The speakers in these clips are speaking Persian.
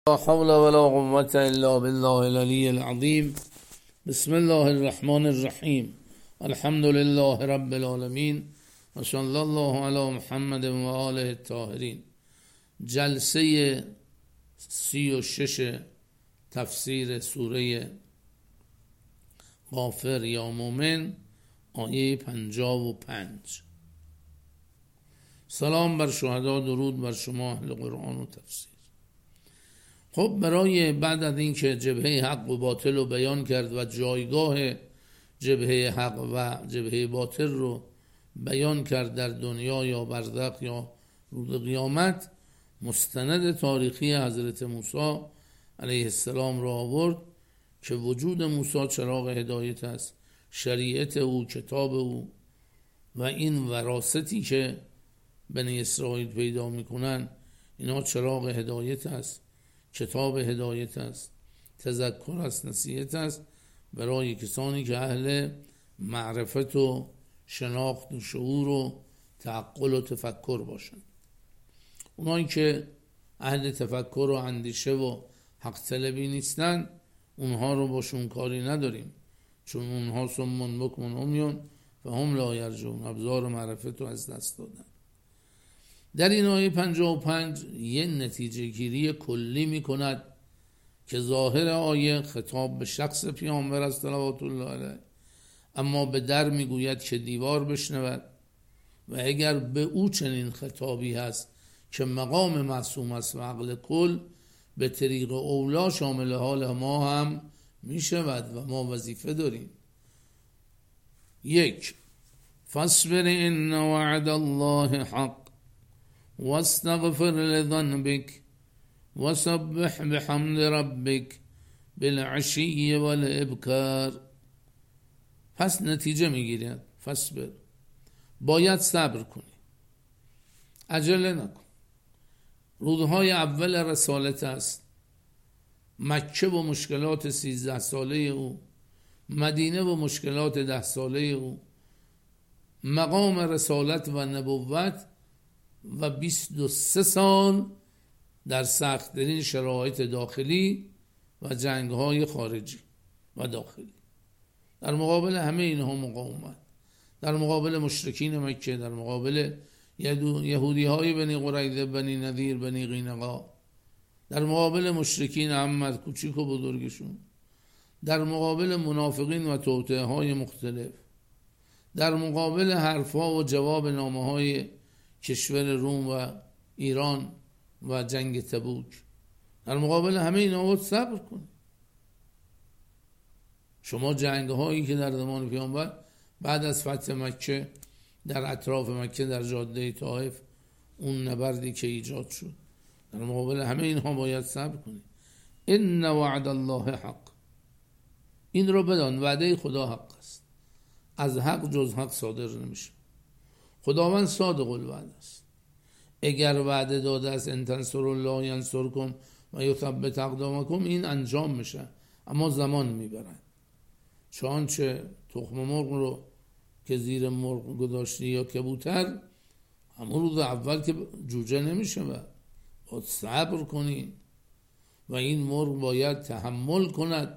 لا حول ولا قوة إلا بالله العلي العظيم. بسم الله الرحمن الرحیم. الحمد لله رب العالمین و صلی الله علی محمد و آله الطاهرین. جلسه 36 تفسیر سوره غافر یا مومن، آیه 55. سلام بر شهدا، درود بر شما اهل قرآن و تفسیر. خب برای بعد از اینکه جبهه حق و باطل رو بیان کرد و جایگاه جبهه حق و جبهه باطل رو بیان کرد در دنیا یا برزخ یا روز قیامت، مستند تاریخی حضرت موسی علیه السلام را آورد که وجود موسی چراغ هدایت است، شریعت او، کتاب او و این وراثتی که بنی اسرائیل پیدا میکنن اینا چراغ هدایت است، کتاب هدایت است، تذکر است، نصیحت است برای کسانی که اهل معرفت و شناخت و شعور و تعقل و تفکر باشند. اونایی که اهل تفکر و اندیشه و حق طلبی نیستن اونها رو باشون کاری نداریم، چون اونها صمٌ بکم عمیٌ فهم لا یرجعون، ابصار معرفت رو از دست دادن. در این آیه 55 یه نتیجه گیری کلی می کند که ظاهر آیه خطاب به شخص پیامبر است صلوات الله علیه، اما به در می گوید که دیوار بشنود و اگر به او چنین خطابی هست که مقام معصوم است و عقل کل، به طریق اولا شامل حال ما هم می شود و ما وظیفه داریم. 1. فاصبر ان وعد الله حق واستغفر لذنبك وسبح بحمد ربك بالعشی والابکار. پس نتیجه میگیرد فاصبر، باید صبر کنی، عجله نکن. روزهای اول رسالت است، مکه و مشکلات 13 ساله او، مدینه و مشکلات 10 ساله او، مقام رسالت و نبوت و 23 سال در سخت‌ترین شرایط داخلی و جنگ‌های خارجی و داخلی. در مقابل همه اینها مقاومت، در مقابل مشرکین مکه، در مقابل یهودی‌های بنی قریظه، بنی نذیر، بنی قینقاع، در مقابل مشرکین عامه کوچیک و بزرگشون، در مقابل منافقین و توطئه‌های مختلف، در مقابل حرف‌ها و جواب نامه‌های کشور روم و ایران و جنگ تبوک، در مقابل همه اینا باید صبر کن. شما جنگ هایی که در زمان پیامبر بعد از فتح مکه در اطراف مکه در جاده طائف، اون نبردی که ایجاد شد، در مقابل همه اینها باید صبر کنید. ان وعد الله حق، این رو بدان وعده خدا حق است، از حق جز حق صادر نمیشه. خداوند صادق الوعد است، اگر وعده داده است ان تنصروا الله ینصرکم و یثبت اقدامکم، این انجام میشه، اما زمان میبرد. چنانچه تخم مرغ رو که زیر مرغ گذاشتی یا کبوتر، همون روز اول که جوجه نمیشه، باید صبر کنی و این مرغ باید تحمل کند.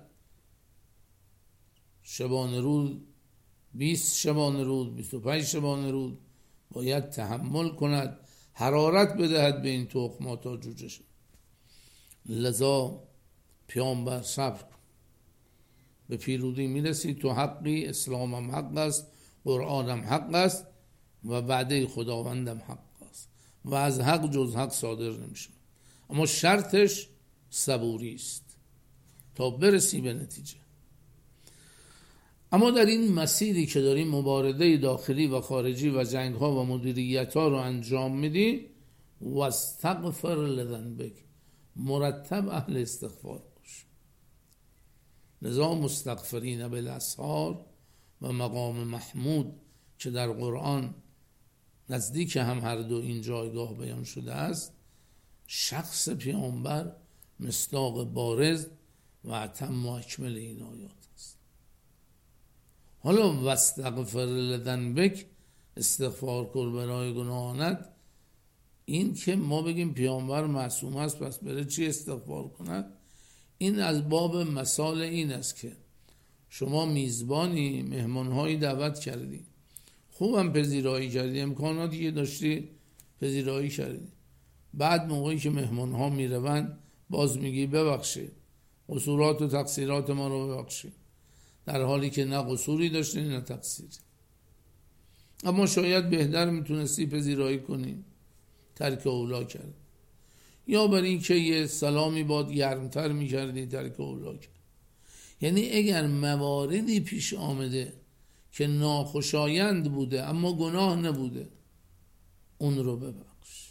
شبانه روز 20 شبانه روز، 25 شبانه روز باید تحمل کند، حرارت بدهد به این تخم تا جوجه شد. لذا پیامبر صبر کن، به پیروزی میرسی. تو حقی، اسلامم حق است، قرآنم حق است و وعده خداوندم حق است و از حق جز حق صادر نمیشه، اما شرطش صبوری است تا برسی به نتیجه. اما در این مسیری که داریم مبارزه داخلی و خارجی و جنگ ها و مدیریت ها رو انجام میدی، واستغفر لذنبک، مرتب اهل استغفار باش. لذا مستغفرین بالاسحار و مقام محمود که در قرآن نزدیک هم هر دو این جایگاه بیان شده است، شخص پیامبر مصداق بارز و اتم و اکمل این آیات است. حالا واستغفر لذنبک، استغفار کن برای گناهانت، این که ما بگیم پیامبر معصوم است پس بره چی استغفار کند، این از باب مثال این است که شما میزبانی، مهمانهایی دعوت کردی، خوبم پذیرایی کردی، امکاناتی که داشتی پذیرایی کردی، بعد موقعی که مهمانها میروند باز میگی ببخشید قصورات و تقصیرات ما رو ببخشید، در حالی که نه قصوری داشتی نه تقصیری. اما شاید بهتر میتونستی پذیرایی کنی، ترک اولا کرد، یا بر این که یه سلامی باد گرمتر میکردی، ترک اولا کرد. یعنی اگر مواردی پیش آمده که ناخوشایند بوده اما گناه نبوده، اون رو ببخش.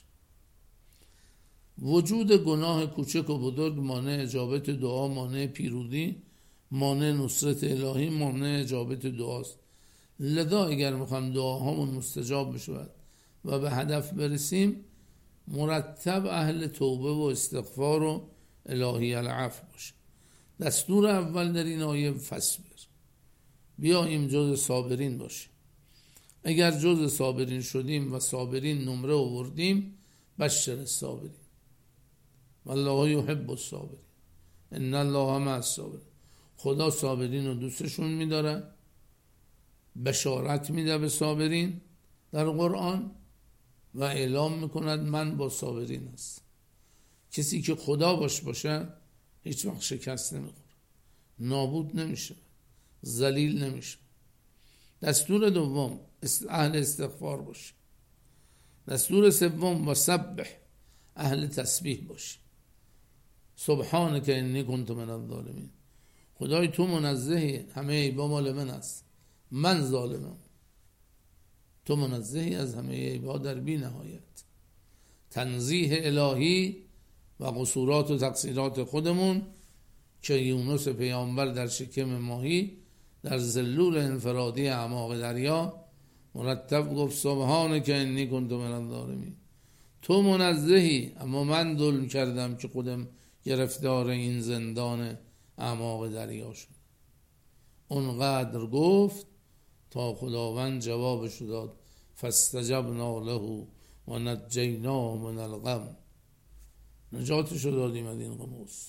وجود گناه کوچک و بزرگ مانع اجابت دعا، مانع پیروزی، مانع نصرت الهی، مانع اجابت دعاست. لذا اگر میخوایم دعاهامون مستجاب بشود و به هدف برسیم، مرتب اهل توبه و استغفار و الهی العفو باشه. دستور اول در این آیه فصبر، بیاییم جز صابرین باشیم. اگر جز صابرین شدیم و صابرین نمره آوردیم، بشر الصابرین والله یحب الصابرین ان الله مع الصابرین. خدا صابرین رو دوستشون میداره، بشارت میده به صابرین در قرآن و اعلام میکند من با صابرین هستم. کسی که خدا باشه هیچ وقت شکست نمیخوره، نابود نمیشه، ذلیل نمیشه. دستور دوم اهل استغفار باشه. دستور سوم و سبح، اهل تسبیح باشه. سبحانک انی کنت من الظالمین. خدای تو منزهی، همه عیبا مال من است، من ظالمم. تو منزهی از همه عیبا در بی نهایت. تنزیه الهی و قصورات و تقصیرات خودمون که یونس پیامبر در شکم ماهی در زلول انفرادی اعماق دریا مرتب گفت سبحانک انی کنت من الظالمین. تو منزهی اما من ظلم کردم که خودم گرفتار این زندان اعماق دریا شد. اونقدر گفت تا خداوند جوابش داد فاستجبنا له و نجیناه من الغم. نجاتش دادیم از این غموس.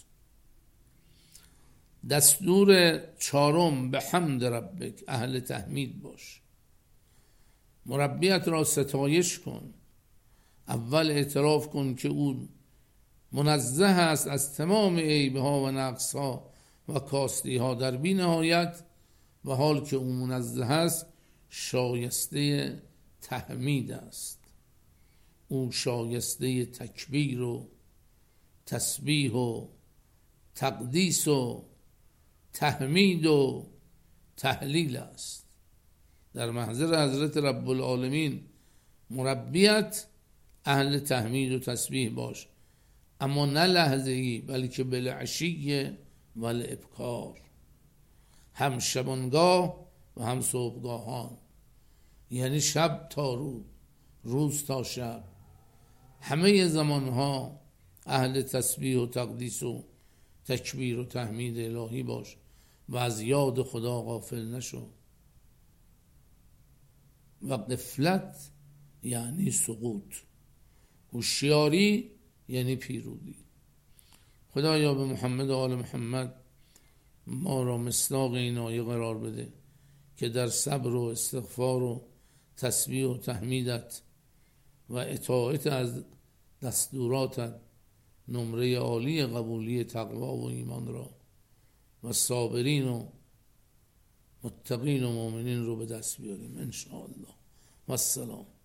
دستور چهارم به حمد ربک، اهل تحمید باش. مربیت را ستایش کن. اول اعتراف کن که او منزه است از تمام عیبها و نقصها و کاستیها در بی نهایت، و حال که او منزه است شایسته تحمید است. او شایسته تکبیر و تسبیح و تقدیس و تحمید و تهلیل است. در محضر حضرت رب العالمین مربیت اهل تحمید و تسبیح باش، اما نه لحظه‌ای بلکه بالعشی و الابکار، هم شبانگاه و هم صبحگاهان، یعنی شب تا روز، روز تا شب، همه زمانها اهل تسبیح و تقدیس و تکبیر و تحمید الهی باش و از یاد خدا غافل نشو. و غفلت یعنی سقوط، هوشیاری یعنی پیروزی. خدایا به محمد و آل محمد ما را مصداق این آیه قرار بده که در صبر و استغفار و تسبیح و تحمیدت و اطاعت از دستوراتت نمره عالی قبولی تقوا و ایمان را و صابرین و متقین و مؤمنین رو به دست بیاریم ان شاء الله. و السلام.